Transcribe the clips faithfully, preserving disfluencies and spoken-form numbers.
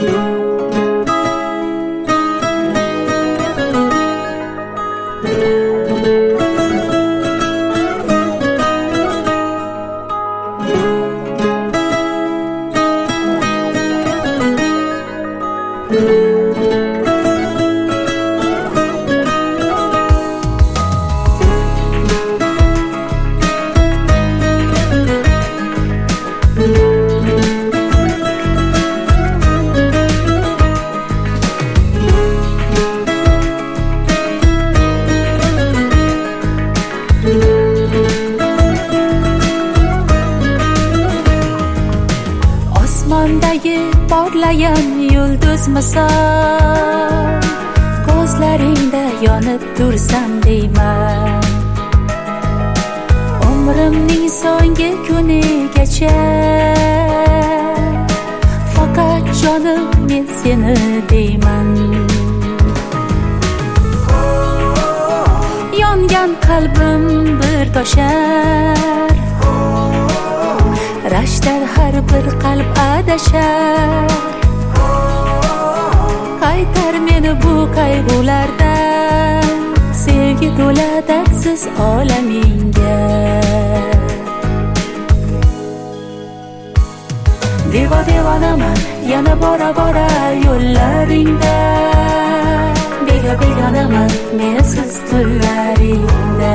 Osmondagi porlagan yulduz misol, ko'zlaringda yonib tursam deyman. Umrimning so'nggi kunigacha faqat jonim men seni deyman. Yongan qalbim bir toshar, rashtar har bir qalb adashar. Qaytar meni bu qayg'ulardan, sevgi to'la dardsiz olamingga. Deva devonaman yana bora bora yo'llaringda, bega begonaman mensiz tunlaringda.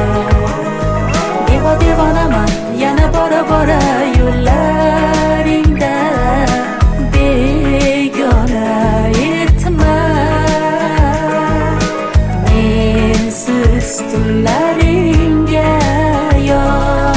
Deva devonaman yana bora bora yo'llaringda, begona etma mensiz tunlaringga yor.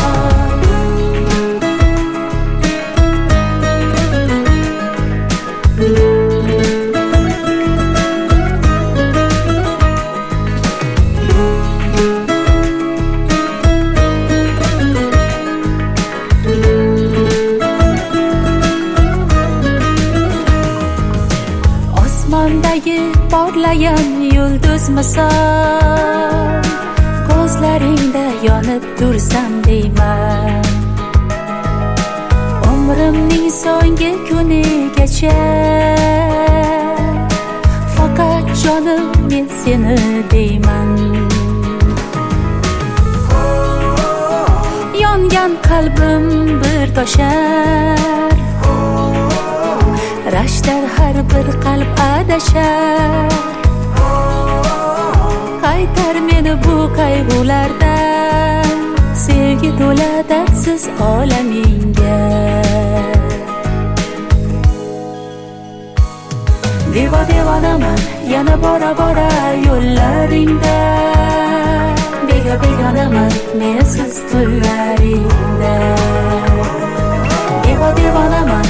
Osmondagi porlagan yulduz misol, ko'zlaringda yonib tursam deyman. Umrimning so'nggi kunigacha faqat jonim men seni deyman. Yongan qalbim bir toshar, rashtar har bir qalb adashar. Qaytar meni bu qayg'ulardan, sevgi to'la dardsiz olamingga. Deva devonaman yana bora bora yo'llaringda, bega begonaman mensiz tunlaringda. Deva devonaman